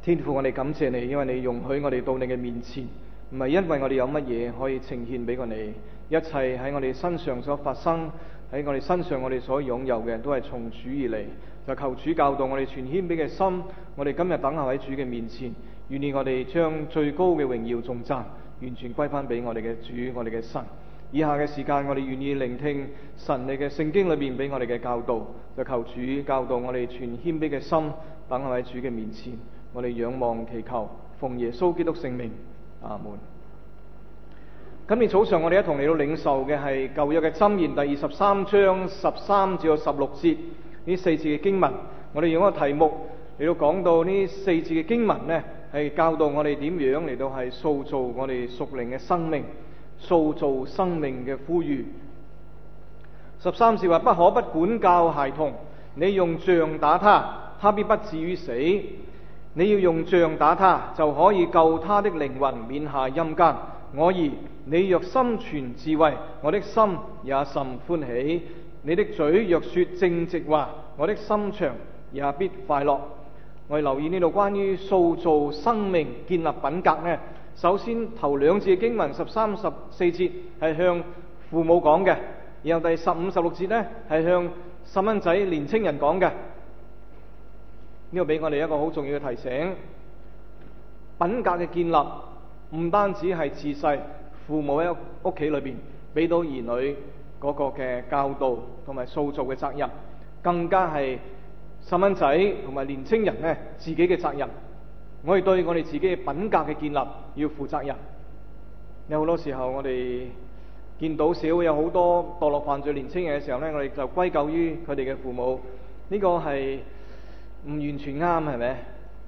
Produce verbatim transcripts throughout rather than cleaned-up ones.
天父，我哋感謝你，因為你容許我哋到你嘅面前，唔係因為我哋有乜嘢可以呈獻俾過你，一切喺我哋身上所發生，喺我哋身上我哋所擁有嘅，都係從主而嚟。就求主教導我哋全謙卑嘅心，我哋今日等候喺主嘅面前，願意我哋將最高嘅榮耀頌讚完全歸翻俾我哋嘅主，我哋嘅神。以下嘅時間，我哋願意聆聽神你嘅聖經裏邊俾我哋嘅教導，就求主教導我哋全謙卑嘅心，等候喺主嘅面前。我哋仰望祈求，奉耶穌基督聖名，阿門。今日早上我哋一同嚟到領受嘅係舊約嘅箴言第二十三章十三至到十六節呢四字嘅經文。我哋用一個題目嚟到講到呢四字嘅經文呢，係教導我哋點樣嚟到係塑造我哋屬靈嘅生命，塑造生命嘅呼籲。十三字話：不可不管教孩童，你用杖打他，他必不至於死。你要用杖打他，就可以救他的靈魂免下陰間。我兒，你若心存智慧，我的心也甚歡喜。你的嘴若說正直話，我的心腸也必快樂。我哋留意呢度關於塑造生命、建立品格呢。首先頭兩節嘅經文十三十四節係向父母講嘅，然後第十五十六節呢係向細蚊仔、年青人講嘅。呢個俾我哋一個好重要嘅提醒，品格嘅建立唔單止係自細父母喺屋企裏邊俾到兒女嗰個嘅教導同埋塑造嘅責任，更加係細蚊仔同埋年青人呢自己嘅責任。我哋對我哋自己嘅品格嘅建立要負責任。有好多時候我哋見到社會有好多墮落犯罪年青人嘅時候呢，我哋就歸咎於佢哋嘅父母，呢個係唔完全啱，係咪？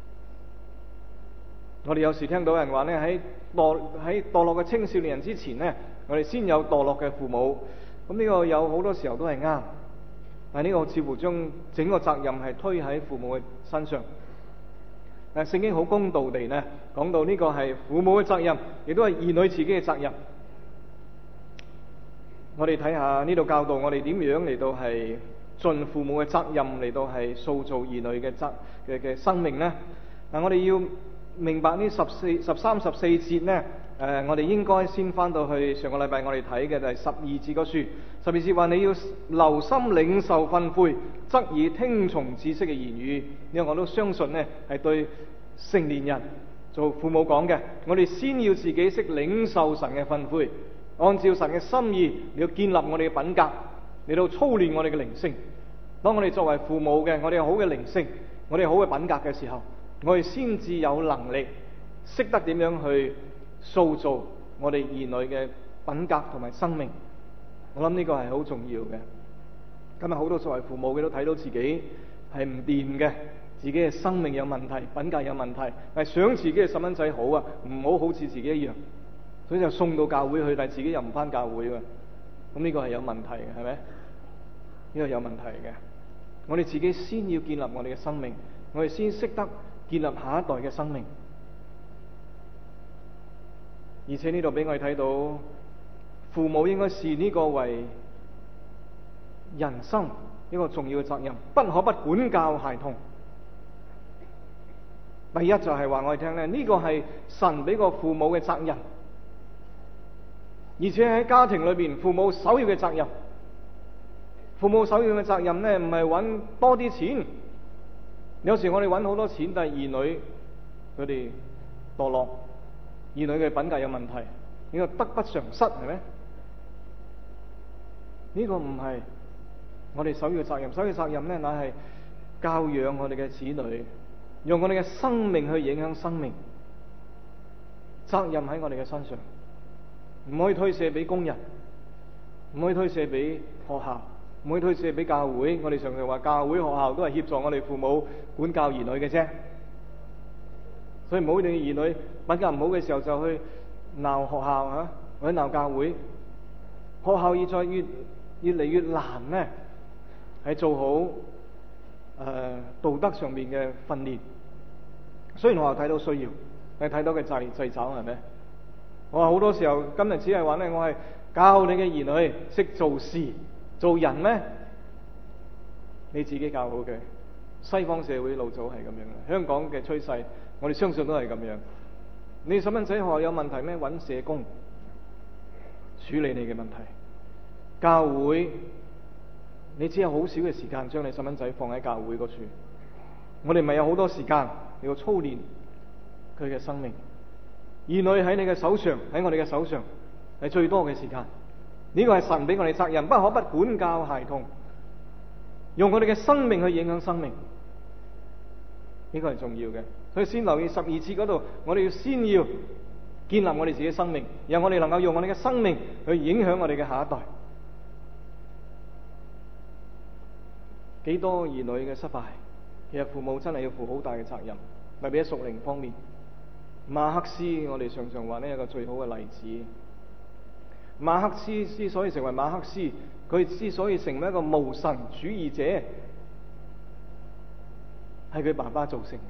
我哋有時聽到人話呢，喺墮喺墮落嘅青少年人之前呢，我哋先有墮落嘅父母。咁呢個有好多時候都係啱，但係呢個似乎將整個責任係推喺父母嘅身上。但係聖經好公道地呢講到呢個係父母嘅責任，亦都係兒女自己嘅責任。我哋睇下呢度教導我哋點樣嚟到係盡父母嘅責任嚟到係塑造兒女嘅責嘅嘅生命呢？嗱，我哋要明白呢十四十三十四節呢，誒、呃，我哋應該先翻到去上個禮拜我哋睇嘅就係十二節嗰書。十二節話你要留心領受訓誨，側耳聽從知識嘅言語。因為我都相信呢係對成年人做父母講嘅。我哋先要自己識領受神嘅訓誨，按照神嘅心意，你要建立我哋嘅品格，嚟到操練我哋嘅靈性。當我哋作為父母嘅，我哋有好嘅靈性，我哋有好嘅品格嘅時候，我哋先至有能力識得點樣去塑造我哋兒女嘅品格同埋生命。我諗呢個係好重要嘅。今日好多作為父母嘅都睇到自己係唔掂嘅，自己嘅生命有問題，品格有問題，係想自己嘅細蚊仔好啊，唔好好似自己一樣，所以就送到教會去，但係自己又唔返教會喎。咁呢個係有問題嘅，係咪？呢個有問題嘅。我哋自己先要建立我哋嘅生命，我哋先識得建立下一代嘅生命。而且呢度俾我哋睇到，父母應該視呢個為人生一個重要嘅責任，不可不管教孩童。第一就係話我哋聽咧，呢個係神俾個父母嘅責任，而且喺家庭裏邊，父母首要嘅責任。父母首要嘅責任呢，唔係揾多啲錢。有時我哋揾好多錢，但係兒女佢哋墮落，兒女嘅品格有問題，呢個得不償失，係咪？呢個唔係我哋首要嘅責任。首要嘅責任呢，乃係教養我哋嘅子女，用我哋嘅生命去影響生命。責任喺我哋嘅身上，唔可以推卸俾工人，唔可以推卸俾學校，唔可以推卸俾教會。我哋常常話教會學校都係協助我哋父母管教兒女嘅啫，所以唔好令兒女品格唔好嘅時候就去鬧學校啊，或者鬧教會。學校現在越越嚟越難呢，係做好誒、呃、道德上面嘅訓練。雖然學校睇到需要，你睇到嘅掣掣肘係咩？我話好多時候今日只係話咧，我係教你嘅兒女識做事做人咩？你自己教好佢， 西方社會老早係咁樣，香港嘅趨勢，我哋相信都係咁樣。你細蚊仔學校有問題咩？揾社工處理你嘅問題。教會，你只有好少嘅時間將你細蚊仔放喺教會嗰處。我哋咪有好多時間要操練佢嘅生命。兒女喺你嘅手上，喺我哋嘅手上係最多嘅時間。呢個係神俾我哋責任，不可不管教孩童，用我哋嘅生命去影響生命。呢個係重要嘅。所以先留意十二節嗰度，我哋要先要建立我哋自己嘅生命，讓我哋能夠用我哋嘅生命去影響我哋嘅下一代。幾多兒女嘅失敗，其實父母真係要負好大嘅責任，特別喺屬靈方面。馬克思，我哋常常話呢一個最好嘅例子。馬克思之所以成為馬克思，佢之所以成為一個無神主義者，係佢爸爸造成嘅。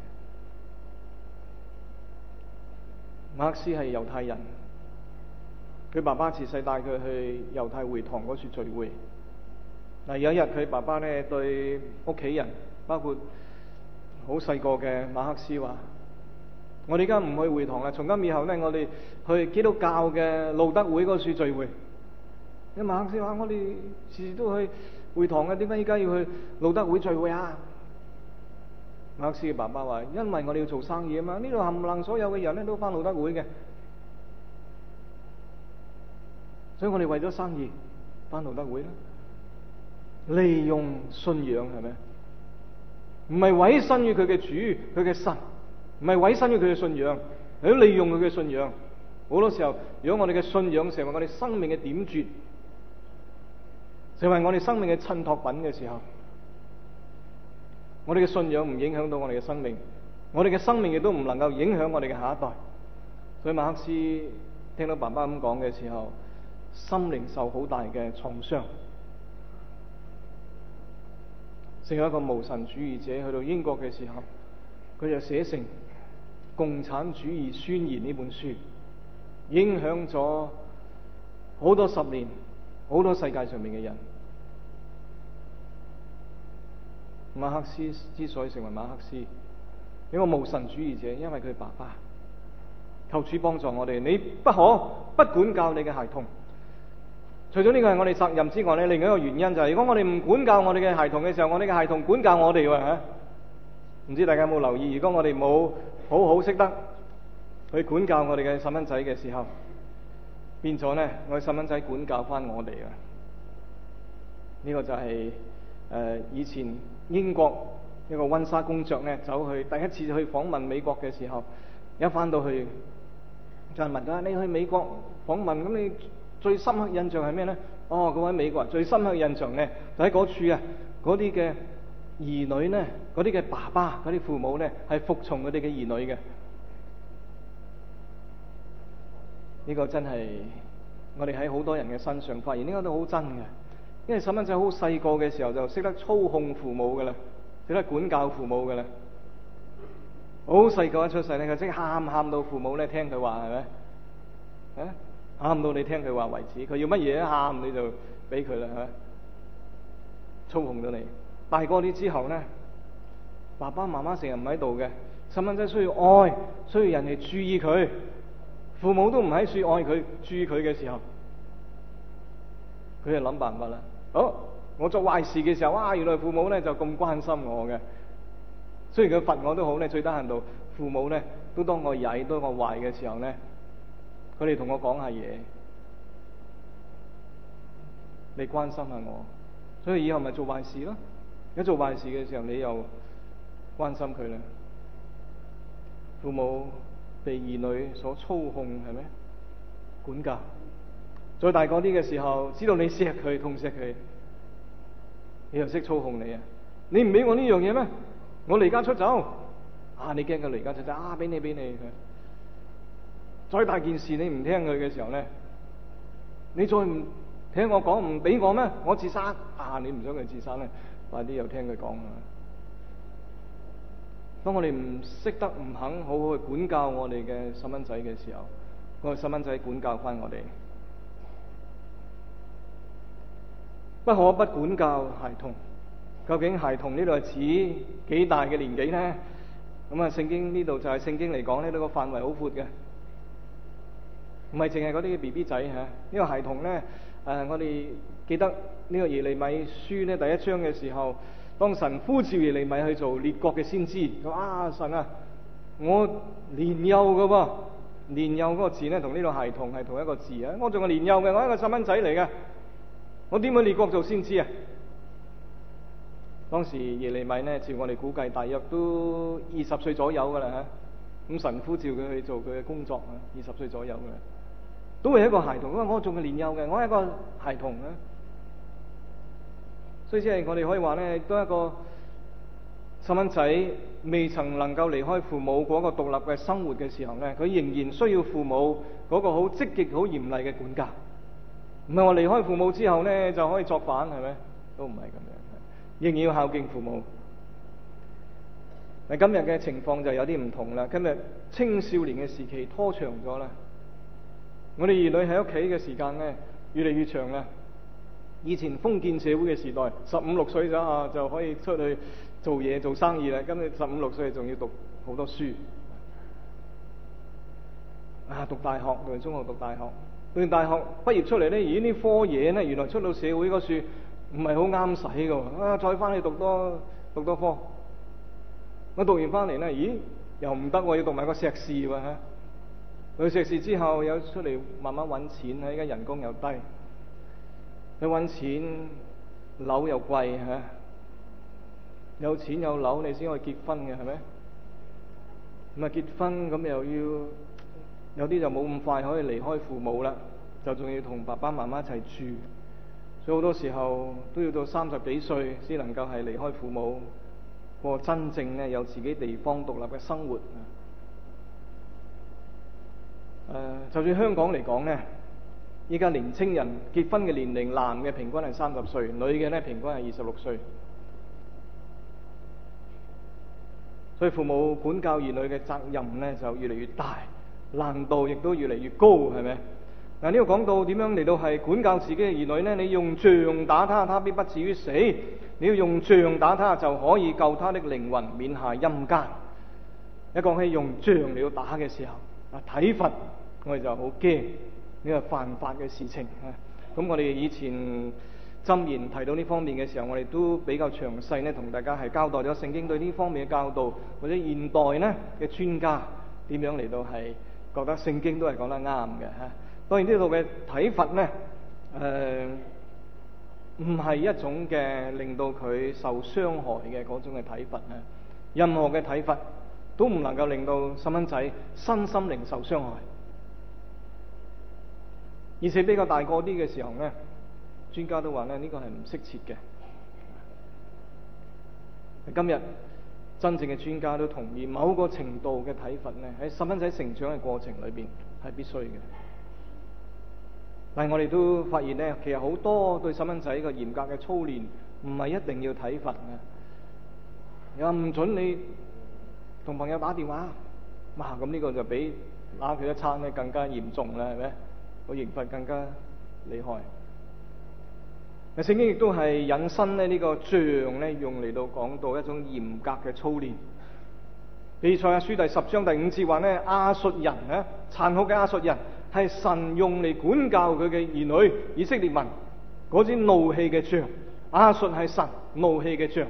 馬克思係猶太人，佢爸爸自細帶佢去猶太會堂嗰處聚會。嗱，有一日佢爸爸呢對屋企人，包括好細個嘅馬克思話：我哋而家唔去會堂啦，從今以後呢，我哋去基督教嘅路德會嗰處聚會。因為馬克思話：我哋時時都去會堂嘅，點解而家要去路德會聚會啊？馬克思嘅爸爸話：因為我哋要做生意啊嘛，呢度冚唪唥所有嘅人咧都返路德會嘅，所以我哋為咗生意返路德會啦。利用信仰係咪？唔係委身於佢嘅主，佢嘅神，唔係委身於佢嘅信仰，係利用佢嘅信仰。好多時候，如果我哋嘅信仰成為我哋生命嘅點綴，成為我哋生命嘅襯托品嘅時候，我哋嘅信仰唔影響到我哋嘅生命，我哋嘅生命亦都唔能夠影響我哋嘅下一代。所以馬克思聽到爸爸咁講嘅時候，心靈受好大嘅創傷，成為一個無神主義者。去到英國嘅時候，佢就寫成《共產主義宣言》呢本書，影響咗好多十年，好多世界上面嘅人。馬克思之所以成為馬克思，一個無神主義者，因為佢爸爸。求主幫助我哋，你不可不管教你嘅孩童。除咗呢個係我哋責任之外咧，另外一個原因就係，如果我哋唔管教我哋嘅孩童嘅時候，我哋嘅孩童管教我哋喎嚇。唔知大家有冇留意？如果我哋冇好好識得去管教我哋嘅細蚊仔嘅時候，變咗咧，我哋細蚊仔管教翻我哋啊！呢個就係誒以前英國一個溫莎公爵咧，走去第一次去訪問美國嘅時候，一翻到去就問佢：你去美國訪問，咁你最深刻印象係咩咧？哦，嗰位美國人最深刻印象咧，就喺嗰處啊，嗰啲嘅兒女咧，嗰啲嘅爸爸、嗰啲父母咧，係服從佢哋嘅兒女嘅。呢個真係我哋喺好多人嘅身上發現，呢個都好真嘅。因為細蚊仔好細個嘅時候就識得操控父母噶啦，識得管教父母噶啦。好細個一出世咧，佢即係喊喊到父母咧聽佢話，係咪？啊，喊到你聽佢話為止。佢要乜嘢一喊你就俾佢啦，係咪？操控咗你。大個啲之後咧，爸爸媽媽成日唔喺度嘅，細蚊仔需要愛，需要人哋注意佢。父母都唔喺處愛佢、注意佢嘅時候，佢就諗辦法啦。好，我做壞事嘅時候，哇！原來父母咧就咁關心我嘅。雖然佢罰我都好咧，最低限度父母咧都當我曳、當我壞嘅時候咧，佢哋同我講下嘢，你關心下我，所以以後咪做壞事咯。一做壞事嘅時候，你又關心佢啦。父母被兒女所操控，係咪？管教。再大個啲嘅時候，知道你錫佢、痛錫佢，你又識操控你啊！你唔俾我呢樣嘢咩？我離家出走啊！你驚佢離家出走啊？俾你俾你。再大件事你唔聽佢嘅時候咧，你再唔聽我講，唔俾我咩？我自殺啊！你唔想佢自殺咧，快啲又聽佢講啊！當我哋唔識得、唔肯好好去管教我哋嘅細蚊仔嘅時候，我哋細蚊仔管教翻我哋。不可不管教孩童， 究竟孩童呢度係指幾大嘅年紀呢？咁啊，聖經呢度就係聖經嚟講呢，呢個範圍好闊嘅，唔係淨係嗰啲 B B 仔嚇。呢個孩童呢，誒，我哋記得呢個耶利米書呢第一章嘅時候，當神呼召耶利米去做列國嘅先知，佢話啊，神啊，我年幼嘅噃，年幼嗰個字呢同呢個孩童係同一個字啊，我仲係年幼嘅，我係一個細蚊仔嚟嘅，我點去列國做先知啊？當時耶利米呢，照我哋估計，大約都二十歲左右噶啦嚇。咁神呼召佢去做佢嘅工作啊，二十歲左右嘅，都係一個孩童。因為我仲係年幼嘅，我係一個孩童啊。所以即係我哋可以話呢，都係一個細蚊仔未曾能夠離開父母嗰個獨立嘅生活嘅時候呢，佢仍然需要父母嗰個好積極、好嚴厲嘅管教。唔係話離開父母之後呢就可以作反，係咪？都唔係咁樣。仍然要孝敬父母。但今日嘅情況就有啲唔同啦。今日青少年嘅時期拖長咗啦。我哋兒女喺屋企嘅時間呢，越嚟越長啦。以前封建社會嘅時代，十五六歲咗啊就可以出去做嘢做生意啦。今日十五六歲仲要讀好多書啊，讀大學，讀完中學讀大學，讀完大學畢業出嚟呢，而呢科嘢呢，原來出到社會嗰處唔係好啱使㗎，啊再翻去讀多讀多科，我讀完翻嚟呢，咦又唔得喎，要讀埋個碩士喎嚇。讀碩士之後有出嚟慢慢揾錢，而家人工又低，你揾錢樓又貴嚇，有錢有樓你先可以結婚嘅係咪？咁啊結婚咁又要有啲就冇咁快可以離開父母啦，就仲要同爸爸媽媽一齊住。所以好多時候都要到三十幾歲先能夠係離開父母，過真正呢有自己地方獨立嘅生活。誒、呃，就算香港嚟講呢，依家年青人結婚嘅年齡，男嘅平均係三十歲，女嘅呢平均係二十六歲。所以父母管教兒女嘅責任呢就越嚟越大，難度亦都越嚟越高，係咪？嗱，呢個講到點樣嚟到係管教自己嘅兒女呢？你用杖打他，他必不至於死；你要用杖打他，就可以救他的靈魂免下陰間。一講起用杖嚟到打嘅時候，啊體罰我哋就好驚，呢個犯法嘅事情啊。咁我哋以前箴言提到呢方面嘅時候，我哋都比較詳細呢，同大家係交代咗聖經對呢方面嘅教導，或者現代呢嘅專家點樣嚟到係覺得聖經都係講得啱嘅嚇。當然呢度嘅體罰呢，誒唔係一種嘅令到佢受傷害嘅嗰種嘅體罰啊。任何嘅體罰都唔能夠令到細蚊仔身心靈受傷害。而且比較大個啲嘅時候呢，專家都話呢，呢個係唔適切嘅。今日真正嘅專家都同意，某個程度嘅體罰呢，喺細蚊仔成長嘅過程裏邊係必須嘅。但係我哋都發現呢，其實好多對細蚊仔個嚴格嘅操練，唔係一定要體罰嘅。又唔准你同朋友打電話，哇！咁呢個就比打佢一餐咧更加嚴重啦，係咪？個刑罰更加厲害。聖經亦都係引申咧呢個杖咧，用嚟到講到一種嚴格嘅操練。以賽亞書第十章第五節話呢，亞述人啊，殘酷嘅亞述人係神用嚟管教佢嘅兒女以色列民嗰支怒氣嘅杖。亞述係神怒氣嘅杖。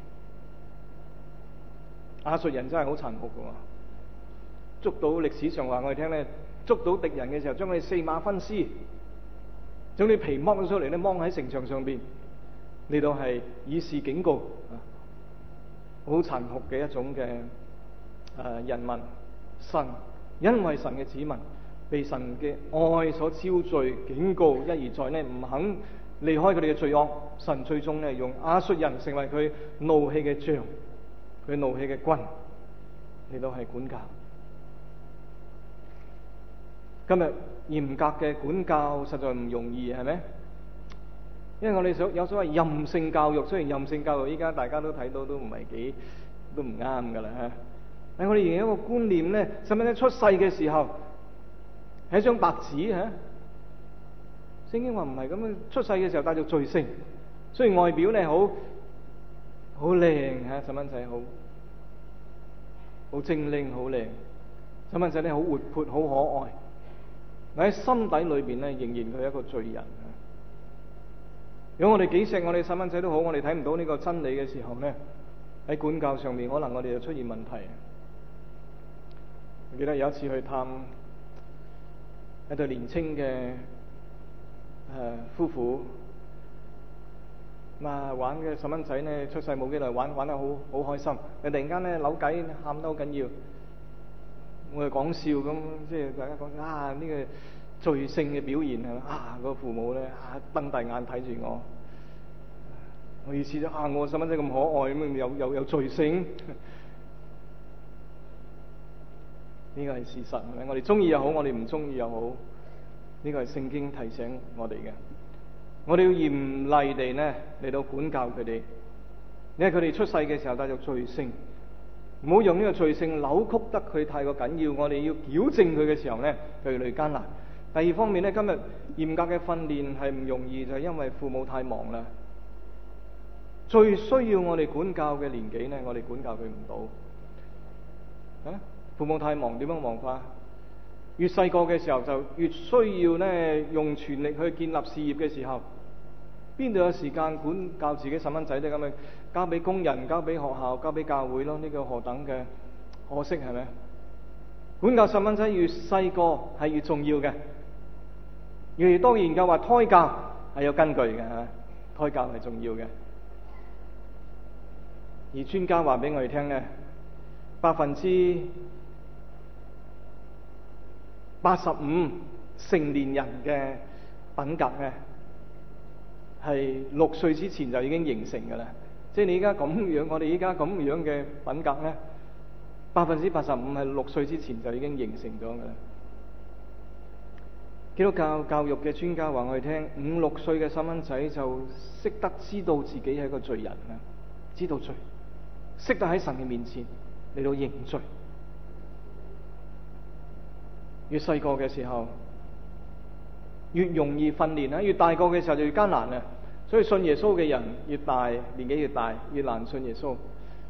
亞述人真係好殘酷噶，捉到歷史上話我哋聽咧，捉到敵人嘅時候，將佢哋四馬分屍，將啲皮剝咗出嚟咧，掹喺城牆上邊，嚟到係以示警告，好殘酷嘅一種嘅誒、呃、人民。神因為神嘅子民被神嘅愛所招聚，警告一而再呢，唔肯離開佢哋嘅罪惡，神最終呢用亞述人成為佢怒氣嘅杖，佢怒氣嘅棍嚟到係管教。今日嚴格嘅管教實在唔容易，係咪？因為我哋想有所謂任性教育，雖然任性教育依家大家都睇到都唔係幾都唔啱噶啦嚇。但我哋仍然有一個觀念咧，細蚊仔出世嘅時候係一張白紙嚇。聖經話唔係咁樣，出世嘅時候帶著罪性，雖然外表咧好好靚嚇，細蚊仔好好精靈，好靚。細蚊仔咧好活潑，好可愛。但喺心底裏邊咧，仍然佢係一個罪人。如果我哋幾錫我哋細蚊仔都好，我哋睇唔到呢個真理嘅時候咧，喺管教上面可能我哋就出現問題。我記得有一次去探一對年青嘅誒夫婦，咁啊玩嘅細蚊仔咧出世冇幾耐，玩玩得好好開心。佢突然間咧扭計，喊得好緊要。我哋講笑咁，即係大家講啊呢、這個罪性嘅表現係嘛啊，個父母咧啊瞪大眼睇住我。我意思就啊，我細蚊仔咁可愛咁，有有有罪性。呢個係事實，係咪？我哋中意又好，我哋唔中意又好，呢個係聖經提醒我哋嘅。我哋要嚴厲地呢嚟到管教佢哋，因為佢哋出世嘅時候帶着罪性，唔好用呢個罪性扭曲得佢太過緊要。我哋要矯正佢嘅時候呢，佢哋艱難。第二方面呢，今日嚴格嘅訓練係唔容易，就係因為父母太忙啦。最需要我哋管教嘅年紀呢，我哋管教佢唔到。啊，父母太忙，點樣忙法？越細個嘅時候就越需要呢用全力去建立事業嘅時候，邊度有時間管教自己細蚊仔咧？咁咪交俾工人、交俾學校、交俾教會咯？呢個何等嘅可惜，係咪？管教細蚊仔越細個係越重要嘅。越多研究話胎教係有根據嘅嚇，胎教係重要嘅。而專家話俾我哋聽咧，百分之八十五成年人嘅品格咧，係六歲之前就已經形成㗎啦。即係你依家咁樣，我哋依家咁樣嘅品格咧，百分之八十五係六歲之前就已經形成咗㗎啦。基督教教育嘅專家話我哋聽，五六歲嘅細蚊仔就識得知道自己係一個罪人啦，知道罪，識得喺神嘅面前嚟到認罪。越細個嘅時候越容易訓練啦，越大個嘅時候就越艱難啊！所以信耶穌嘅人越大，年紀越大，越難信耶穌。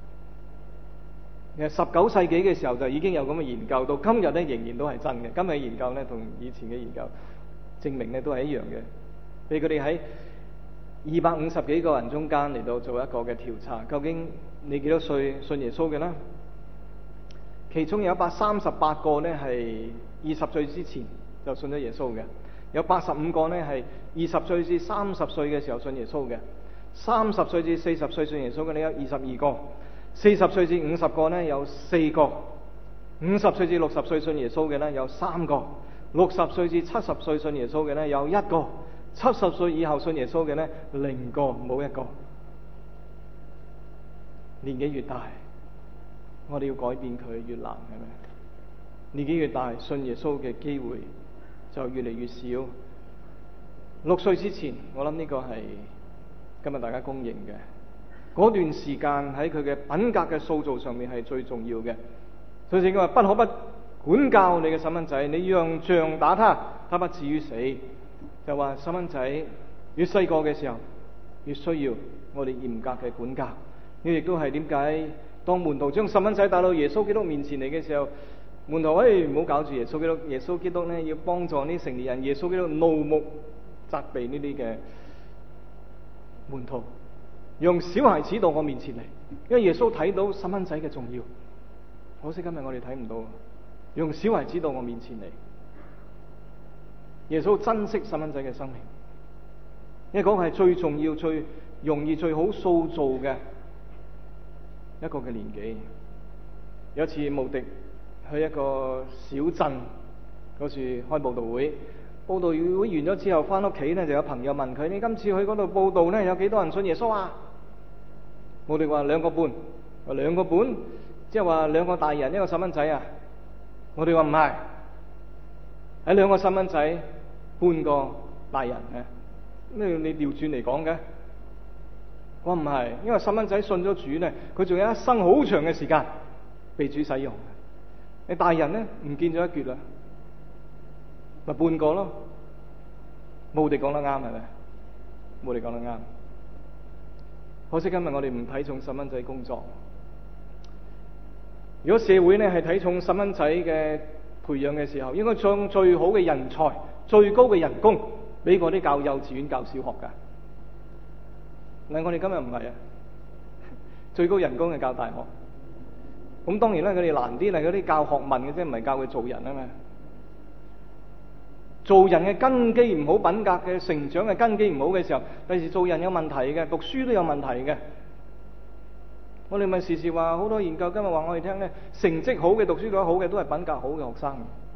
其實十九世紀嘅時候就已經有咁嘅研究，到今日咧仍然都係真嘅。今日研究咧同以前嘅研究證明咧都係一樣嘅。譬如佢哋喺二百五十幾個人中間嚟到做一個嘅調查，究竟你幾多歲信耶穌嘅呢？其中有一百三十八個呢係二十歲之前就信咗耶穌嘅，有八十五個呢係二十歲至三十歲嘅時候信耶穌嘅，三十歲至四十歲信耶穌嘅呢有二十二個，四十歲至五十個呢有四個，五十歲至六十歲信耶穌嘅呢有三個，六十歲至七十歲信耶穌嘅呢有一個，七十歲以後信耶穌嘅呢零個，冇一個。年紀越大，我哋要改變佢越難，係咪？年紀越大，信耶穌嘅機會就越嚟越少。六歲之前，我諗呢個係今日大家公認嘅。嗰段時間喺佢嘅品格嘅塑造上面係最重要嘅。所以聖經話不可不管教你嘅細蚊仔，你讓杖打他，他不至於死。就話細蚊仔越細個嘅時候，越需要我哋嚴格嘅管教。呢亦都係點解當門徒將細蚊仔帶到耶穌基督面前嚟嘅時候，門徒喂唔好搞住耶穌基督，耶穌基督呢要幫助呢成年人，耶穌基督怒目責備呢啲嘅門徒，用小孩子到我面前嚟，因為耶穌睇到細蚊仔嘅重要。可惜今日我哋睇唔到，用小孩子到我面前嚟。耶穌珍惜細蚊仔嘅生命，因為嗰個係最重要、最容易、最好塑造嘅一個嘅年紀。有一次慕迪去一個小鎮嗰處開佈道會，佈道會完咗之後翻屋企呢，就有朋友問佢：你今次去嗰度佈道呢，有幾多人信耶穌啊？慕迪話兩個半，話兩個半，即係話兩個大人一個細蚊仔啊。我哋話唔係，喺兩個細蚊仔半個大人嘅，咩你調轉嚟講嘅？我唔係，因為細蚊仔信咗主呢，佢仲有一生好長嘅時間被主使用。你大人呢，唔見咗一橛啦，咪半個咯。冇地講得啱係咪？冇地講得啱。 可惜今日我哋唔睇重細蚊仔工作。如果社會呢係睇重細蚊仔嘅培養嘅時候，應該將最好嘅人才、最高嘅人工俾嗰啲教幼稚園、教小學㗎。嗱，我哋今日唔係啊，最高人工係教大學。咁當然啦，佢哋難啲係嗰啲教學問嘅啫，唔係教佢做人啊嘛。做人嘅根基唔好，品格嘅成長嘅根基唔好嘅時候，第時做人有問題嘅，讀書都有問題嘅。我哋咪時時話好多研究，今日話我哋聽咧，成績好嘅、讀書讀得好嘅，都係品格好嘅學生。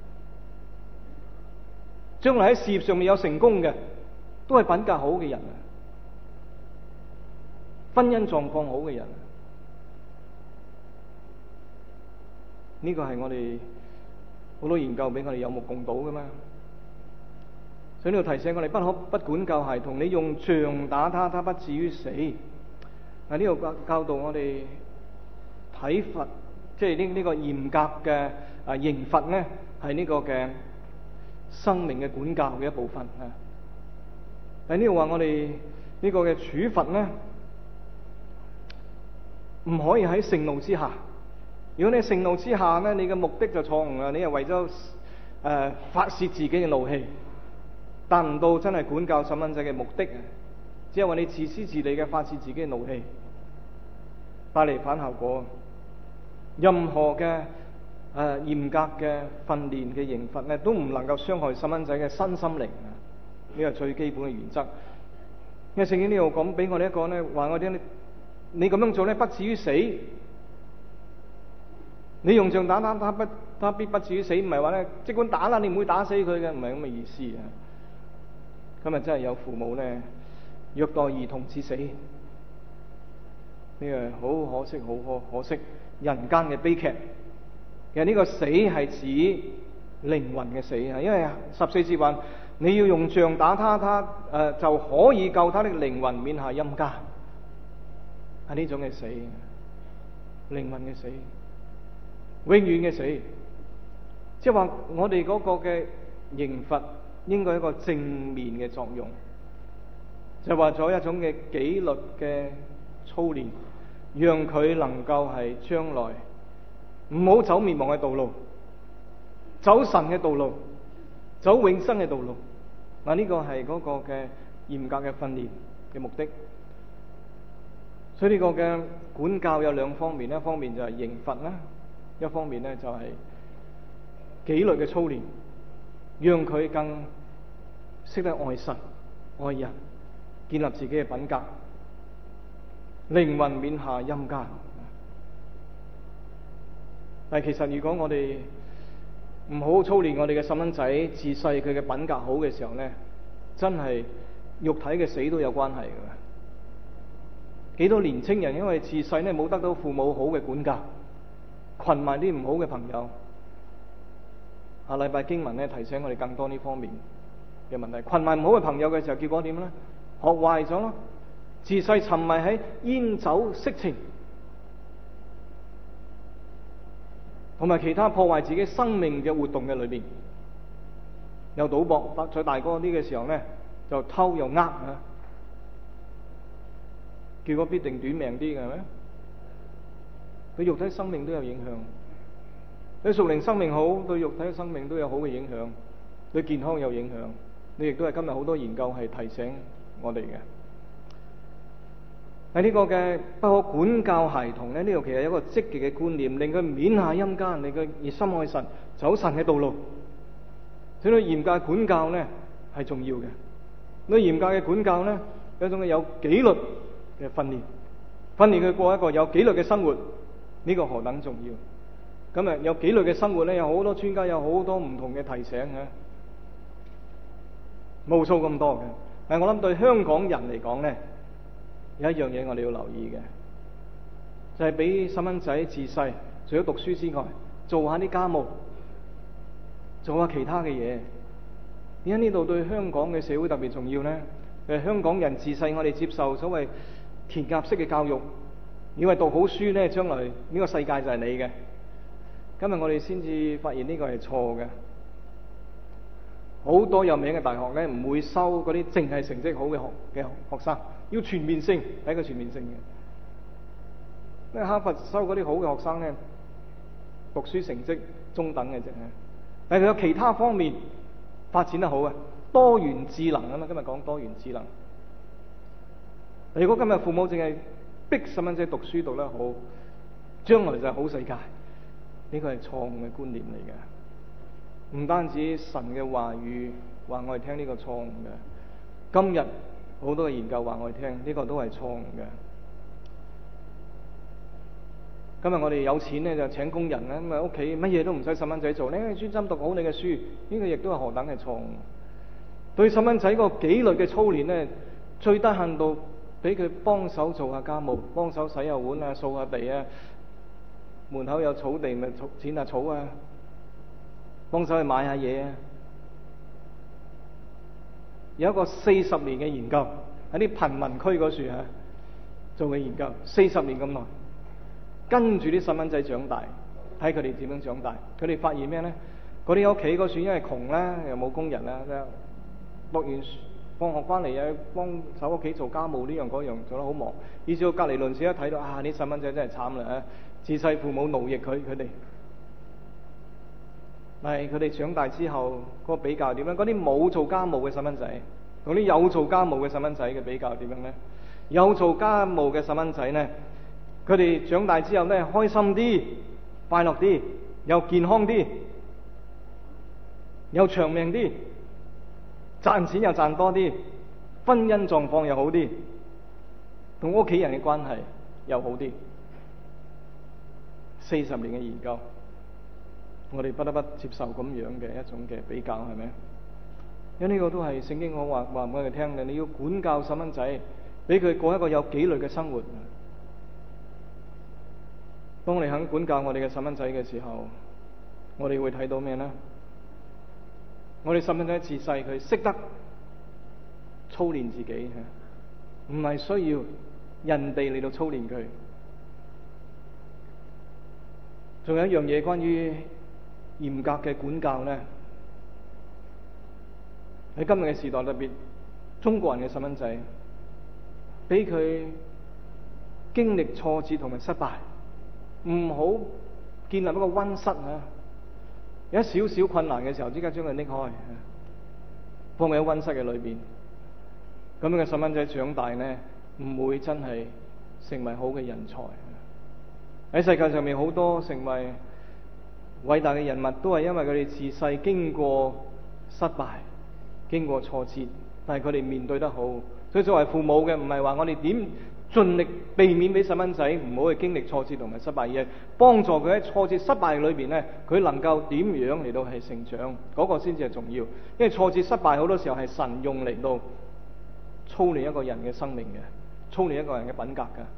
將來喺事業上面有成功嘅，都係品格好嘅人啊，婚姻狀況好嘅人。呢個係我哋好多研究俾我哋有目共睹噶嘛。所以呢度提醒我哋不可不管教孩童，你用杖打他，他不至於死。嗱，呢度教教導我哋體罰，即係呢呢個嚴格嘅啊刑罰咧，係呢個嘅生命嘅管教嘅一部分啊。喺呢度話我哋呢個嘅處罰咧，唔可以喺盛怒之下。如果你盛怒之下咧，你嘅目的就錯誤啦，你係為咗誒、呃、發泄自己嘅怒氣，達唔到真係管教細蚊仔嘅目的啊！只係話你自私自利嘅發泄自己嘅怒氣，帶嚟反效果。任何嘅誒、呃、嚴格嘅訓練嘅刑罰咧，都唔能夠傷害細蚊仔嘅身心靈啊！呢個係最基本嘅原則。因為聖經呢度講俾我哋一個咧，話我哋你你咁樣做咧，不至於死。你用杖打他，他不他必不至於死，唔係話咧，即管打啦，你唔會打死佢嘅，唔係咁嘅意思啊！今日真係有父母咧虐待兒童致死，呢個好可惜，好可可惜，人間嘅悲劇。其實呢個死係指靈魂嘅死啊，因為十四節話你要用杖打他，他誒、呃、就可以救他的靈魂免下陰間，係呢種嘅死，靈魂嘅死。永遠嘅死，即係話我哋嗰個嘅刑罰應該有一個正面嘅作用，就係話咗一種嘅紀律嘅操練，讓佢能夠係將來唔好走滅亡嘅道路，走神嘅道路，走永生嘅道路。嗱，呢個係嗰個嘅嚴格嘅訓練嘅目的。所以呢個嘅管教有兩方面，一方面就係刑罰啦。一方面咧就係紀律嘅操練，讓佢更識得愛神、愛人，建立自己嘅品格，靈魂免下陰間。但係其實如果我哋唔好好操練我哋嘅細蚊仔，自細佢嘅品格好嘅時候咧，真係肉體嘅死都有關係嘅。幾多年青人因為自細咧冇得到父母好嘅管教，群埋啲唔好嘅朋友。下禮拜經文咧提醒我哋更多呢方面嘅問題。群埋唔好嘅朋友嘅時候，結果點咧？學壞咗咯，自細沉迷喺煙酒色情，同埋其他破壞自己生命嘅活動嘅裏邊，有賭博，再大個啲嘅時候咧就偷又呃啊，結果必定短命啲嘅係咪？對肉體生命都有影響，對屬靈生命好，對肉體生命都有好嘅影響，對健康有影響。你亦都係今日好多研究係提醒我哋嘅。喺呢個嘅不可管教孩童咧，呢度其實有一個積極嘅觀念，令佢免下陰間，令佢熱心愛神，走神嘅道路。所以嚴格管教咧係重要嘅。呢嚴格嘅管教咧，有一種有紀律嘅訓練，訓練佢過一個有紀律嘅生活。呢個何等重要！咁啊，有紀律嘅生活咧，有好多專家有好多唔同嘅提醒嘅，無數咁多嘅。但係我諗對香港人嚟講咧，有一樣嘢我哋要留意嘅，就係俾細蚊仔自細除咗讀書之外，做下啲家務，做下其他嘅嘢。點解呢度對香港嘅社會特別重要咧？誒，香港人自細我哋接受所謂填鴨式嘅教育。以為讀好書咧，將來呢個世界就係你嘅。今日我哋先至發現呢個係錯嘅。 好多有名嘅大學咧唔會收嗰啲淨係成績好嘅學嘅學生，要全面性，係一個全面性嘅。因為哈佛收嗰啲好嘅學生咧，讀書成績中等嘅啫，但係佢有其他方面發展得好啊，多元智能啊嘛，今日講多元智能。如果今日父母淨係逼細蚊仔讀書讀得好，將來就係好世界，呢個係錯誤嘅觀念嚟嘅。唔單止神嘅話語話我哋聽呢個錯誤嘅，今日好多嘅研究話我哋聽呢個都係錯誤嘅。今日我哋有錢咧就請工人啦，咁啊屋企乜嘢都唔使細蚊仔做，你專心讀好你嘅書，呢個亦都係何等嘅錯誤。對細蚊仔個紀律嘅操練咧，最低限度俾佢幫手做下家務，幫手洗下碗啊、掃下地啊，門口有草地咪剪下草啊，幫手去買下嘢啊。有一個四十年嘅研究喺啲貧民區嗰處啊做嘅研究，四十年咁耐。跟住啲細蚊仔長大，睇佢哋點樣長大。佢哋發現咩咧？嗰啲屋企嗰處因為窮啦，又冇工人啦，讀完放學翻嚟又幫手屋企做家務，呢樣嗰樣做得好忙。以至到隔離鄰舍一睇到啊，啲細蚊仔真係慘啦！自細父母奴役佢，佢哋。但係佢哋長大之後，嗰個比較點樣？嗰啲冇做家務嘅細蚊仔，同啲有做家務嘅細蚊仔嘅比較點樣咧？有做家務嘅細蚊仔咧，佢哋長大之後咧，開心啲、快樂啲、又健康啲、又長命啲、賺錢又賺多啲、婚姻狀況又好啲、同屋企人嘅關係又好啲。四十年嘅研究，我哋不得不接受咁樣嘅一種嘅比較，係咪？因為呢個都係聖經我話話俾我哋聽嘅，你要管教細蚊仔，俾佢過一個有紀律嘅生活。當我哋肯管教我哋嘅細蚊仔嘅時候，我哋會睇到咩呢？我哋細蚊仔自細佢識得操練自己，唔係需要人哋嚟到操練佢。仲有一樣嘢關於嚴格嘅管教呢，喺今日嘅時代，特別中國人嘅細蚊仔，俾佢經歷挫折同埋失敗。唔好建立一個溫室啊！有一少少困難嘅時候，即刻將佢拎開，放喺溫室嘅裏邊。咁樣嘅細蚊仔長大呢，唔會真係成為好嘅人才。喺世界上面好多成為偉大嘅人物，都係因為佢哋自細經過失敗、經過挫折，但係佢哋面對得好。所以作為父母嘅，唔係話我哋點盡力避免俾細蚊仔唔好去經歷挫折同埋失敗，而係幫助佢喺挫折失敗裏邊咧，佢能夠點樣嚟到係成長，嗰個先至係重要。因為挫折失敗好多時候係神用嚟到操練一個人嘅生命嘅，操練一個人嘅品格嘅。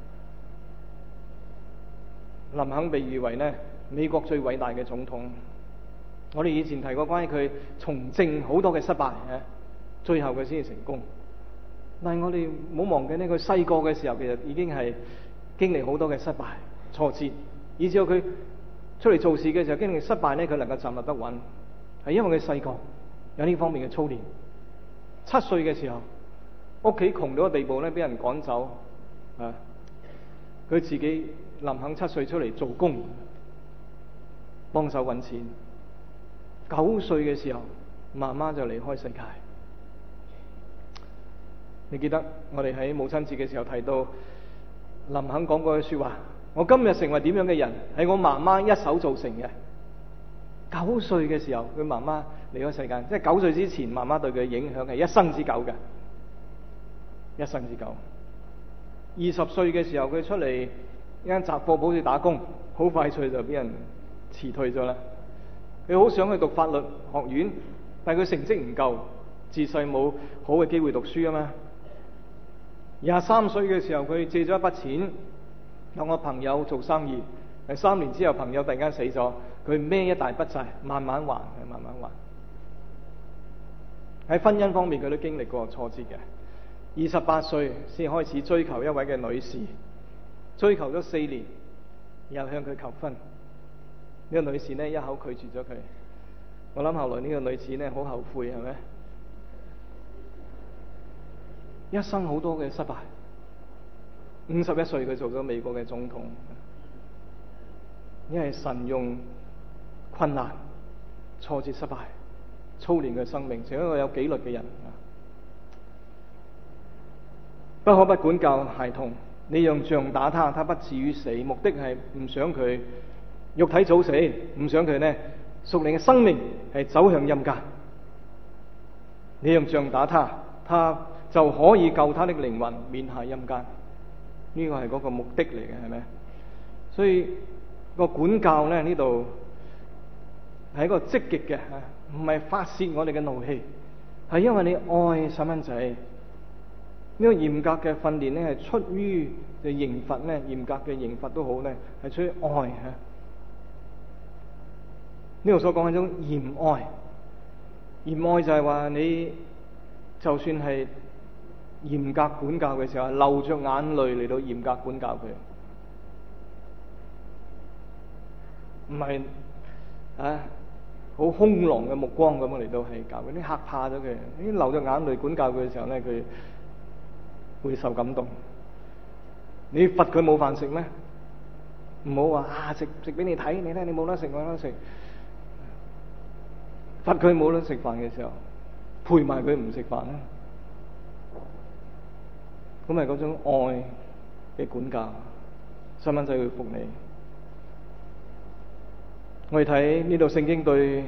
林肯被譽為咧美國最偉大嘅總統。我哋以前提過關於佢從政好多嘅失敗嘅，最後佢先至成功。但係我哋唔好忘記呢，佢細個嘅時候其實已經係經歷好多嘅失敗、挫折，以至到佢出嚟做事嘅時候經歷失敗呢，佢能夠站立得穩，係因為佢細個有呢方面嘅操練。七歲嘅時候，屋企窮到個地步呢，俾人趕走啊！佢自己林肯七歲出嚟做工，幫手揾錢。九歲嘅時候，媽媽就離開世界。你記得我哋喺母親節嘅時候提到林肯講過句說話，我今日成為點樣嘅人係我媽媽一手造成嘅。九歲嘅時候佢媽媽離開世界，即係九歲之前媽媽對佢嘅影響係一生之久嘅，一生之久。二十歲嘅時候佢出嚟一間雜貨鋪度打工，好快脆就俾人辭退咗啦。佢好想去讀法律學院，但係佢成績唔夠，自細冇好嘅機會讀書啊嘛。廿三歲嘅時候，佢借咗一筆錢，有個朋友做生意。第三年之後，朋友突然間死咗，佢孭一大筆債，慢慢還，慢慢還。喺婚姻方面，佢都經歷過挫折嘅。二十八歲先開始追求一位嘅女士，追求咗四年，又向佢求婚。呢個女士呢，一口拒絕咗佢。 我諗後來呢個女子呢，好後悔，係咪？一生好多嘅失敗。五十一歲佢做咗美國嘅總統，因為神用困難、挫折、失敗操練佢生命，成為一個有紀律嘅人。不可不管教孩童，你用杖打他，他不至於死。目的係唔想佢肉體早死，唔想佢呢屬靈嘅生命係走向陰間。你用杖打他，他就可以救他的靈魂免下陰間。呢個係嗰個目的嚟嘅，係咪？所以個管教咧呢度係一個積極嘅，唔係發洩我哋嘅怒氣，係因為你愛細蚊仔。呢個嚴格嘅訓練咧係出於嘅刑罰咧，嚴格嘅刑罰都好咧，係出於愛嚇。呢度所講係一種嚴愛，嚴愛就係話你就算係嚴格管教嘅時候，流着眼淚嚟到嚴格管教佢，唔係啊好兇狼嘅目光咁嚟到係教佢，你嚇怕咗佢。你流着眼淚管教佢嘅時候咧，佢會受感動。你罰佢冇飯食咩？唔好話啊食食俾你睇，你睇你冇得食，我得食。罰佢冇得食飯嘅時候，陪埋佢唔食飯啦。咁係嗰種愛嘅管教，細蚊仔會服你。我哋睇呢度聖經對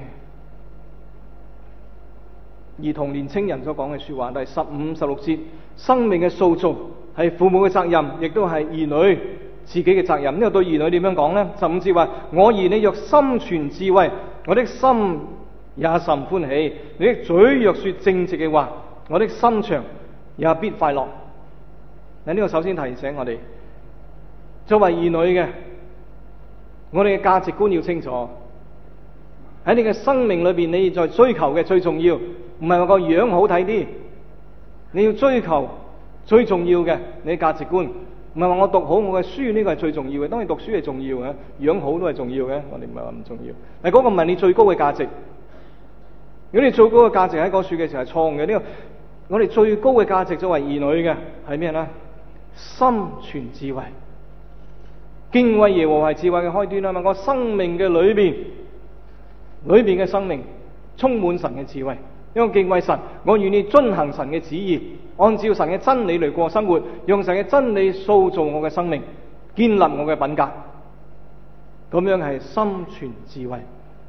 兒童年青人所講嘅說話，第十五、十六節，生命嘅塑造係父母嘅責任，亦都係兒女自己嘅責任。呢個對兒女點樣講呢？十五節話：我兒你若心存智慧，我的心也甚歡喜；你的嘴若說正直嘅話，我的心腸也必快樂。嗱，呢個首先提醒我哋，作為兒女嘅，我哋嘅價值觀要清楚。喺你嘅生命裏邊，你在追求嘅最重要，唔係話個樣好睇啲，你要追求最重要嘅你嘅價值觀，唔係話我讀好我嘅書，呢個係最重要嘅。當然讀書係重要嘅，樣好都係重要嘅，我哋唔係話唔重要。但係嗰個唔係你最高嘅價值。如果你最高嘅價值喺嗰處嘅時候係錯嘅。呢個我哋最高嘅價值作為兒女嘅係咩呢？心存智慧，敬畏耶和華係智慧嘅開端啊嘛！我生命嘅裏邊，裏邊嘅生命充滿神嘅智慧，因為敬畏神，我願意遵行神嘅旨意，按照神嘅真理嚟過生活，用神嘅真理塑造我嘅生命，建立我嘅品格，咁樣係心存智慧。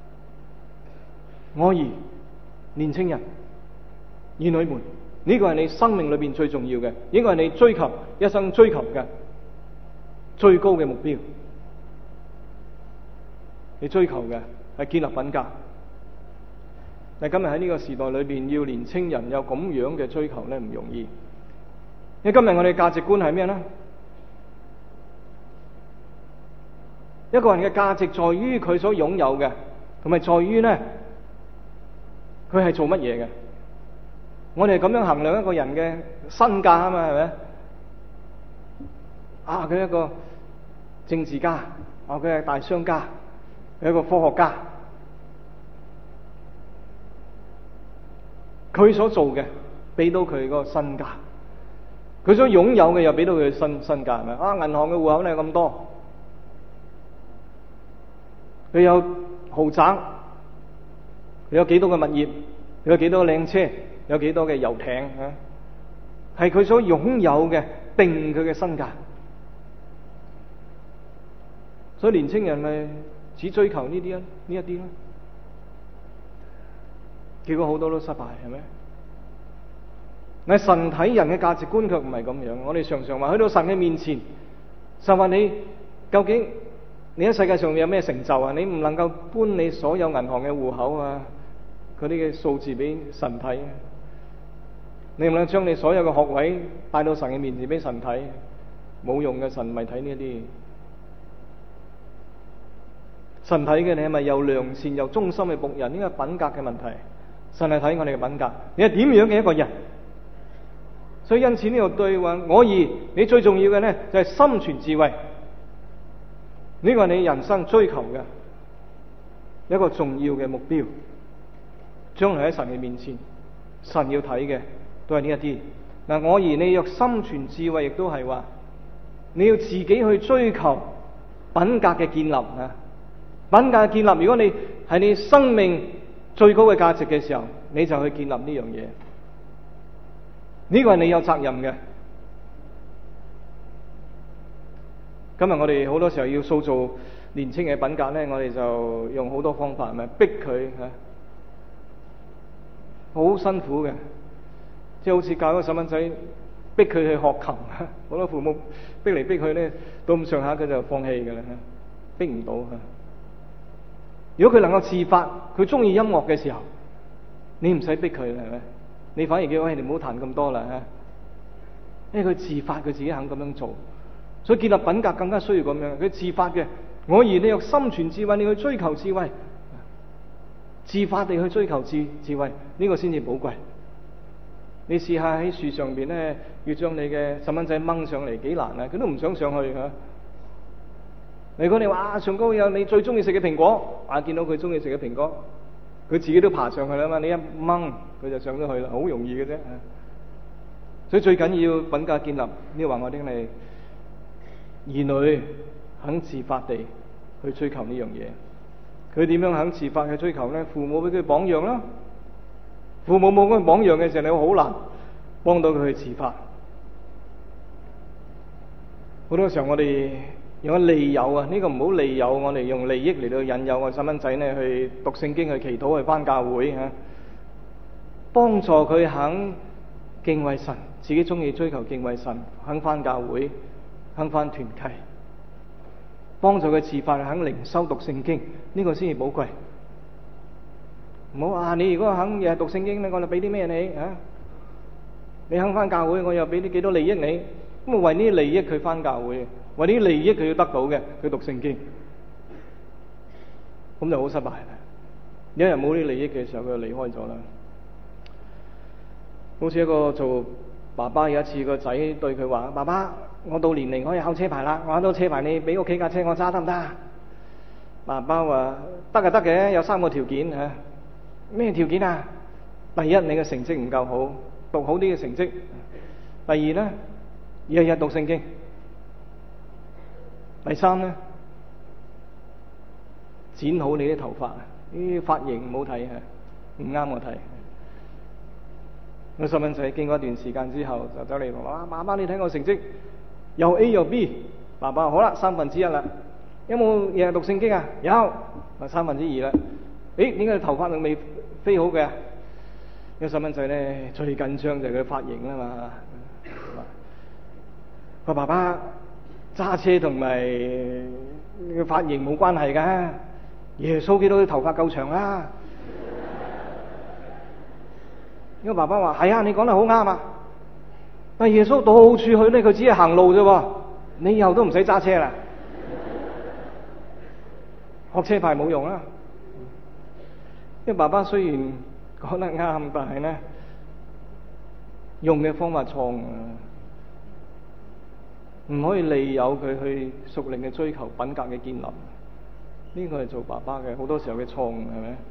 我兒年青人、兒女們，呢個係你生命裏邊最重要嘅，應該係你追求一生追求嘅最高嘅目標。你追求嘅係建立品格。但今日喺呢個時代裏邊，要年青人有咁樣嘅追求咧，唔容易。因為今日我哋價值觀係咩咧？一個人嘅價值在於佢所擁有嘅，同埋在於咧佢係做乜嘢嘅。我哋係咁樣衡量一個人嘅身價啊嘛，係咪？啊，佢係一個政治家，啊，佢係大商家，佢係一個科學家，佢所做嘅俾到佢嗰個身價，佢所擁有嘅又俾到佢嘅身身價，係咪？啊，銀行嘅戶口咧咁多，佢有豪宅，佢有幾多嘅物業，佢有幾多嘅靚車，有幾多嘅遊艇啊？係佢所擁有嘅定佢嘅身價。所以年青人咪只追求呢啲啊，呢一啲咯，結果好多都失敗，係咪？但係神睇人嘅價值觀卻唔係咁樣。我哋常常話去到神嘅面前，神話你究竟你喺世界上有咩成就啊？你唔能夠搬你所有銀行嘅戶口啊，嗰啲嘅數字俾神睇。你唔能夠將你所有嘅學位帶到神嘅面前俾神睇，冇用嘅。神唔係睇呢一啲。神睇嘅你係咪又良善又忠心嘅僕人？呢個品格嘅問題。神係睇我哋嘅品格，你係點樣嘅一個人？所以因此呢度對話，我兒你最重要嘅呢，就係心存智慧。呢個係你人生追求嘅一個重要嘅目標。 將來喺神嘅面前，神要睇嘅都係呢一啲。嗱，我而你若心存智慧，亦都係話你要自己去追求品格嘅建立啊！品格嘅建立，如果你係你生命最高嘅價值嘅時候，你就去建立呢樣嘢。呢個係你有責任嘅。今日我哋好多時候要塑造年青嘅品格咧，我哋就用好多方法，咪逼佢吓，好辛苦嘅。即係好似教嗰個細蚊仔，逼佢去學琴，好多父母逼嚟逼去咧，到咁上下佢就放棄㗎啦，逼唔到吓。如果佢能夠自發，佢中意音樂嘅時候，你唔使逼佢啦，係咪？你反而叫喂，你唔好彈咁多啦吓，因為佢自發，佢自己肯咁樣做。所以建立品格更加需要咁樣，佢自發嘅。我而你若心存智慧，你去追求智慧，自發地去追求智智慧，呢個先至寶貴。你試下喺樹上邊咧，要將你嘅細蚊仔掹上嚟，幾難啊！佢都唔想上去吓。如果你話啊，上高有你最中意食嘅蘋果，啊見到佢中意食嘅蘋果，佢自己都爬上去啦嘛。你一掹佢就上咗去啦，好容易嘅啫。所以最緊要品格建立，呢個話我聽你兒女肯自發地去追求呢樣嘢。佢點樣肯自發去追求咧？父母俾佢榜樣啦。父母冇咁嘅榜樣嘅時候，你好難幫到佢去自發。好多時候我哋用咗利誘啊，呢、這個唔好利誘，我哋用利益嚟到引誘我細蚊仔呢去讀聖經、去祈禱、去返教會吓，幫助佢肯敬畏神，自己中意追求敬畏神，肯返教會，肯返團契，幫助佢自發肯靈修讀聖經，呢、這個先至寶貴。唔好啊！你如果肯日日讀聖經咧，我就俾啲咩你啊？你肯返教會，我又俾啲幾多利益你？咁啊，為呢啲利益佢返教會，為呢啲利益佢要得到嘅，佢讀聖經，咁就好失敗啦。有人冇呢啲利益嘅時候，佢就離開咗啦。好似一個做爸爸有一次個仔對佢話：爸爸，我到年齡可以考車牌啦，我考到車牌，你俾屋企架車我揸得唔得？爸爸話：得啊，得嘅，有三個條件吓。咩條件啊？第一，你嘅成績唔夠好，讀好啲嘅成績。第二咧，日日讀聖經。第三咧，剪好你啲頭髮，呢啲髮型唔好睇啊，唔啱我睇。個細蚊仔經過一段時間之後，就走嚟同我話：媽媽，你睇我成績又 A 又 B。爸爸話：好啦，三分之一啦。有冇日日讀聖經啊？有，咪三分之二啦。誒，點解頭髮仲未飛好嘅？個細蚊仔咧最緊張就係佢髮型啦嘛。個爸爸揸車同埋個髮型冇關係噶，耶穌基督啲頭髮夠長啦。因為爸爸話：係啊，你講得好啱啊。但係耶穌到處去咧，佢只係行路啫，你以後都唔使揸車啦。學車牌冇用啦。因為爸爸雖然講得啱，但係咧用嘅方法錯誤，唔可以利誘佢去屬靈嘅追求、品格嘅建立。呢個係做爸爸嘅好多時候嘅錯誤，係咪？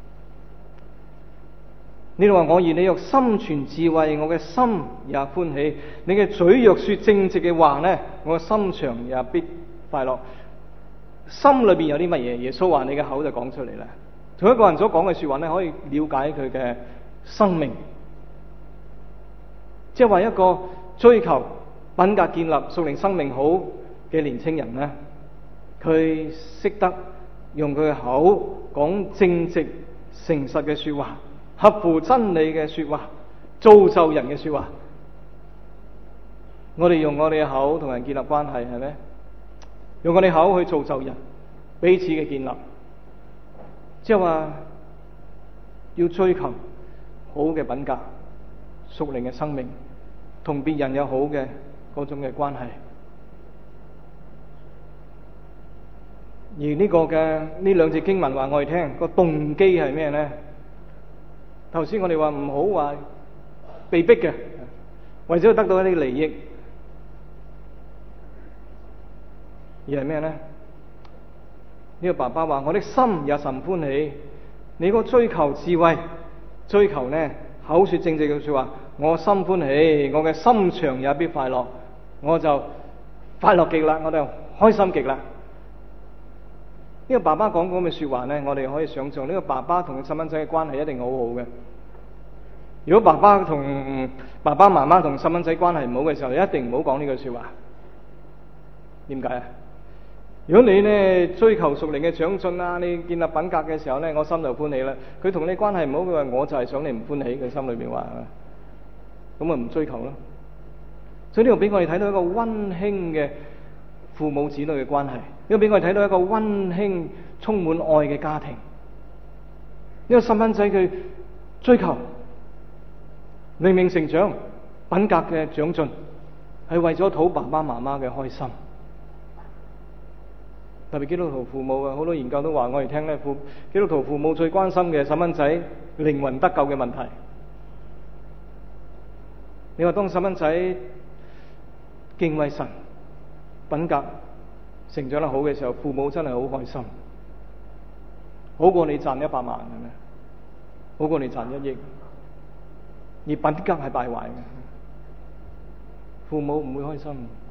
你哋話我兒你若心存智慧，我嘅心也歡喜；你嘅嘴若說正直嘅話咧，我嘅心腸也必快樂。心裏邊有啲乜嘢？耶穌話你嘅口就講出嚟啦。同一個人所講嘅說話咧，可以了解佢嘅生命。即係話一個追求品格建立、屬靈生命好嘅年青人咧，佢識得用佢嘅口講正直、誠實嘅說話，合乎真理嘅說話，造就人嘅說話。我哋用我哋嘅口同人建立關係，係咪？用我哋口去造就人，彼此嘅建立。即係話要追求好嘅品格、屬靈嘅生命，同別人有好嘅嗰種嘅關係。而呢個嘅呢兩節經文話我哋聽個動機係咩咧？頭先我哋話唔好話被逼嘅，為咗得到一啲利益，而係咩咧？呢個爸爸話：我的心也甚歡喜。你個追求智慧， 追求呢口說正直嘅說話，我心歡喜，我嘅心腸也必快樂，我就快樂極啦，我就開心極啦。呢個爸爸講咁嘅說話呢，我哋可以想象呢個爸爸同細蚊仔嘅關係一定好好嘅。如果爸爸同爸爸媽媽同細蚊仔關係唔好嘅時候，你一定唔好講呢句說話。點解啊？如果你呢追求屬靈嘅長進啊，你建立品格嘅時候呢，我心就歡喜啦。佢同你關係唔好，佢話我就係想你唔歡喜，佢心裏邊話，咁啊唔追求咯。所以呢度俾我哋睇到一個溫馨嘅父母子女嘅關係，呢個俾我哋睇到一個溫馨充滿愛嘅家庭。呢個細蚊仔佢追求靈命成長、品格嘅長進，係為咗討爸爸媽媽嘅開心。特別基督徒父母啊，好多研究都話我哋聽咧，父基督徒父母最關心嘅細蚊仔靈魂得救嘅問題。你話當細蚊仔敬畏神、品格成長得好嘅時候，父母真係好開心，好過你賺一百萬係咪？好過你賺一億。而品格係敗壞嘅，父母唔會開心。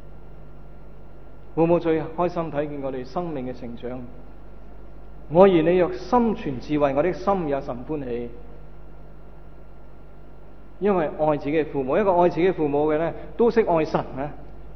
父母最開心睇見我哋生命嘅成長。我言你若心存智慧，我的心也甚歡喜。因為愛自己嘅父母，一個愛自己嘅父母嘅咧，都識愛神啊！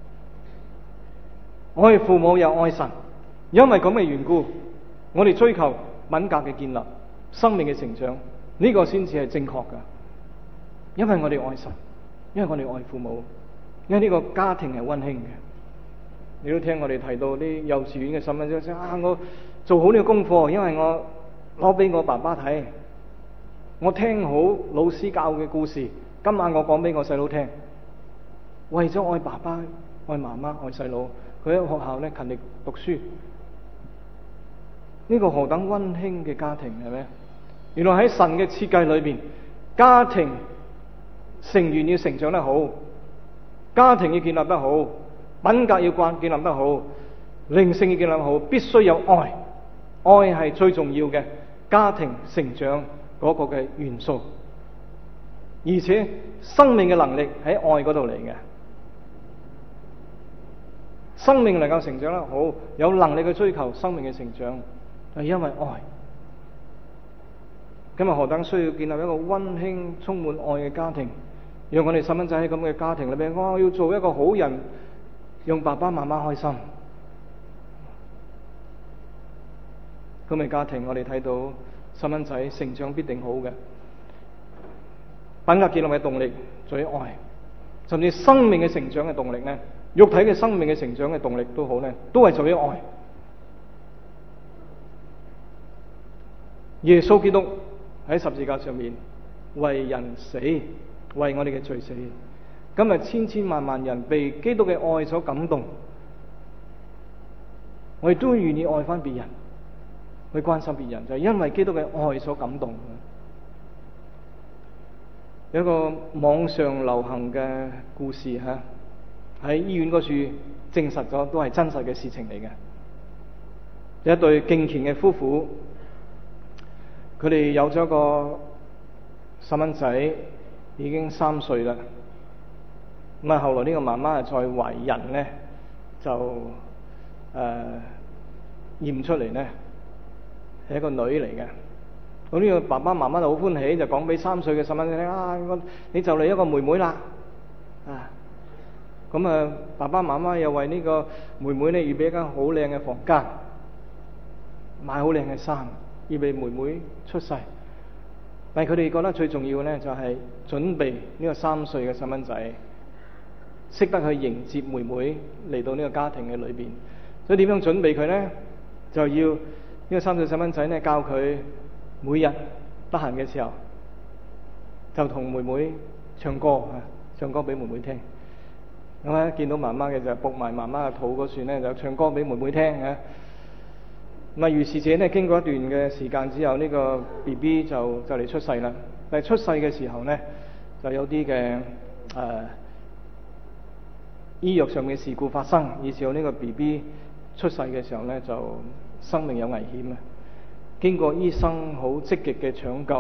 愛父母又愛神，因為咁嘅緣故，我哋追求品格嘅建立、生命嘅成長，呢個先至係正確噶。因為我哋愛神，因為我哋愛父母，因為呢個家庭係溫馨嘅。你都聽我哋提到啲幼稚園嘅細蚊仔啊，我做好呢個功課，因為我攞俾我爸爸睇，我聽好老師教嘅故事，今晚我講俾我細佬聽。為咗愛爸爸、愛媽媽、愛細佬，佢喺學校咧勤力讀書。呢個何等溫馨嘅家庭係咪？原來喺神嘅設計裏邊，家庭成員要成長得好，家庭要建立得好，品格要慣建立得好，靈性要建立得好，必須有愛。愛係最重要嘅家庭成長嗰個嘅元素，而且生命嘅能力喺愛嗰度嚟嘅。生命能夠成長得好，有能力去追求生命嘅成長，係因為愛。今日何等需要建立一個溫馨充滿愛嘅家庭，讓我哋細蚊仔喺咁嘅家庭裏邊，我要做一個好人，讓爸爸媽媽開心。咁嘅家庭，我哋睇到細蚊仔成長必定好嘅。品格建立嘅動力在於愛，甚至生命嘅成長嘅動力呢，肉體嘅生命嘅成長嘅動力都好呢，都係在於愛。耶穌基督喺十字架上面為人死，為我哋嘅罪死。今日千千萬萬人被基督嘅愛所感動，我哋都願意愛翻別人，去關心別人，就係因為基督嘅愛所感動。有一個網上流行嘅故事吓，喺醫院嗰處證實咗，都係真實嘅事情嚟嘅。有一對敬虔嘅夫婦，佢哋有咗個細蚊仔，已經三歲啦。咁啊，後來呢個媽媽再懷孕咧，就誒驗出嚟咧係一個女嚟嘅。咁呢個爸爸媽媽就好歡喜，就講俾三歲嘅細蚊仔聽啊，我你就嚟一個妹妹啦啊！咁啊，爸爸媽媽又為呢個妹妹咧預備一間好靚嘅房間，買好靚嘅衫，預備妹妹出世。但係佢哋覺得最重要咧，就係準備呢個三歲嘅細蚊仔識得去迎接妹妹嚟到呢個家庭嘅裏邊。所以點樣準備佢咧？就要呢個三歲細蚊仔咧教佢每日得閒嘅時候就同妹妹唱歌啊，唱歌俾妹妹聽。咁啊，見到媽媽嘅就伏埋媽媽嘅肚嗰處咧，就唱歌俾妹妹聽啊。咁啊，如是者咧，經過一段嘅時間之後，呢個 B B 就就嚟出世啦。但係出世嘅時候咧，就有啲嘅誒醫藥上嘅事故發生，以至到呢個 B B 出世嘅時候咧，就生命有危險啊。經過醫生好積極嘅搶救，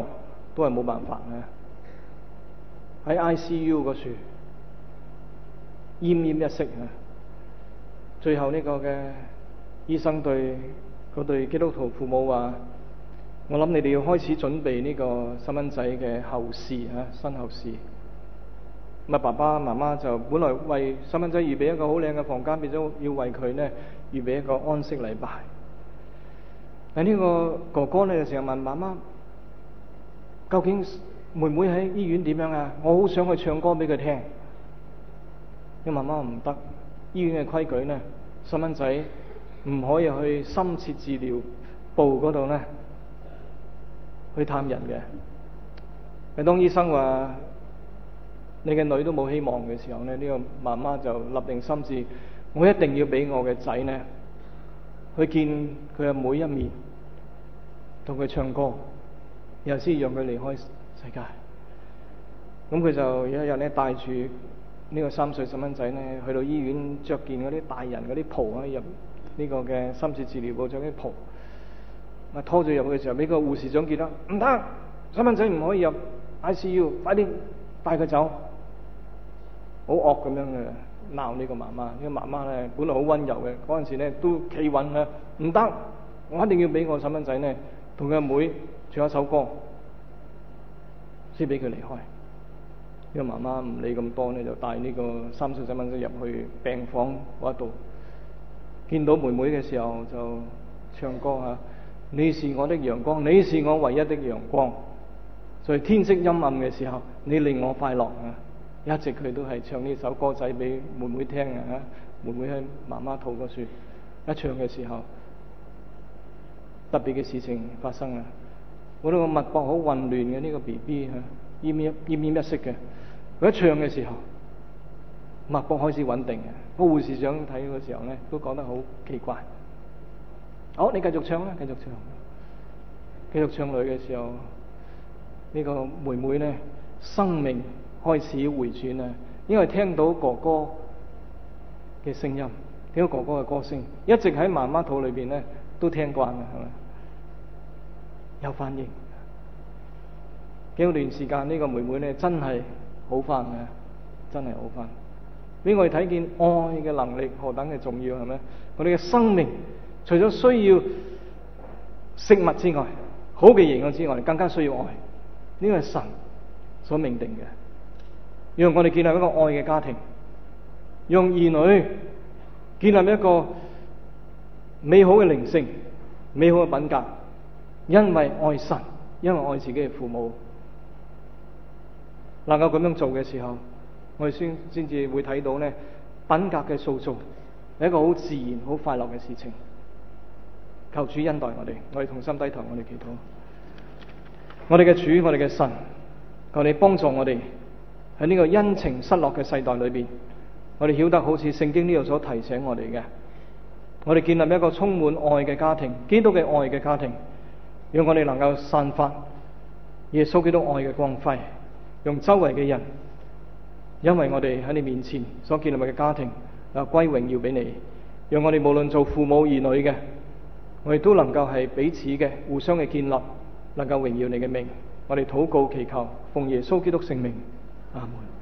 都係冇辦法嘅。喺 I C U 嗰處奄奄一息啊！最後呢個嘅醫生對嗰對基督徒父母話：我諗你哋要開始準備呢個細蚊仔嘅後事啊，身後事。咁啊，爸爸媽媽就本來為細蚊仔預備一個好靚嘅房間，變咗要為佢呢預備一個安息禮拜。但呢個哥哥呢，就成日問媽媽：究竟妹妹喺醫院點樣啊？我好想去唱歌俾佢聽。因為媽媽唔得，醫院嘅規矩呢，細蚊仔唔可以去深切治療部嗰度呢去探人嘅。當醫生話你嘅女都冇希望嘅時候呢，呢、這個媽媽就立定心志，我一定要俾我嘅仔呢去見佢阿妹一面，同佢唱歌，然後先讓佢離開世界。咁佢就有一日呢帶住呢個三歲細蚊仔呢去到醫院，着件嗰啲大人嗰啲袍啊，入呢個嘅深切治療部着啲袍，啊拖住入去嘅時候，俾個護士長見到，唔得，細蚊仔唔可以入 I C U， 快啲帶佢走。好惡咁樣嘅鬧呢個媽媽，呢個媽媽咧本來好溫柔嘅，嗰陣時咧都企穩啦，唔得，我一定要俾我細蚊仔呢同佢阿妹唱一首歌，先俾佢離開。呢個媽媽唔理咁多呢，就帶呢個三歲細蚊仔入去病房嗰度，見到妹妹嘅時候就唱歌吓：你是我的陽光，你是我唯一的陽光，在天色陰暗嘅時候，你令我快樂啊！一直佢都係唱呢首歌仔俾妹妹聽啊！妹妹喺媽媽肚嗰處一唱嘅時候，特別嘅事情發生啊！嗰度個脈搏好混亂嘅呢個 B B 啊，奄奄奄奄一息嘅。佢一唱嘅時候，脈搏開始穩定嘅。個護士長睇嘅時候呢，都覺得好奇怪。好，你繼續唱啦，繼續唱。繼續唱落去嘅時候，呢個妹妹呢，生命開始回轉啊！因為聽到哥哥嘅聲音，聽到哥哥嘅歌聲，一直喺媽媽肚裏邊呢都聽慣啦，係咪？有反應。經過段時間，呢個妹妹呢真係好翻嘅，真係好翻。俾我哋睇見愛嘅能力何等嘅重要，係咪？我哋嘅生命除咗需要食物之外，好嘅營養之外，更加需要愛。呢個係神所命定嘅，讓我哋建立一個愛嘅家庭，讓兒女建立一個美好嘅靈性、美好嘅品格，因為愛神，因為愛自己嘅父母。能夠咁樣做嘅時候，我哋先先至會睇到呢品格嘅塑造係一個好自然、好快樂嘅事情。求主恩待我哋，我哋同心低頭，我哋祈禱。我哋嘅主，我哋嘅神，求你幫助我哋喺呢個恩情失落嘅世代裏邊，我哋曉得好似聖經呢度所提醒我哋嘅，我哋建立一個充滿愛嘅家庭，基督嘅愛嘅家庭，讓我哋能夠散發耶穌基督愛嘅光輝，用周圍嘅人，因為我哋喺你面前所建立嘅家庭啊，歸榮耀俾你，讓我哋無論做父母兒女嘅，我哋都能夠係彼此嘅互相嘅建立，能夠榮耀你嘅名。我哋禱告祈求，奉耶穌基督聖名，阿門。